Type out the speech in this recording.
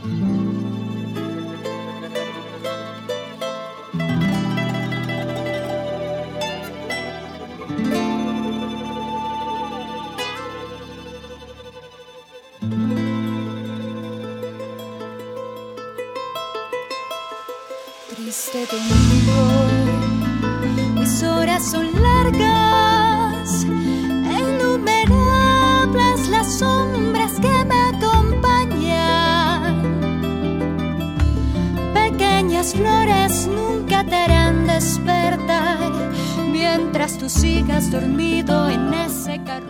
Triste domingo, mis horas son largas, innumerables las sombras que me acompañan. Pequeñas flores nunca te harán despertar, mientras tú sigas dormido en ese carro.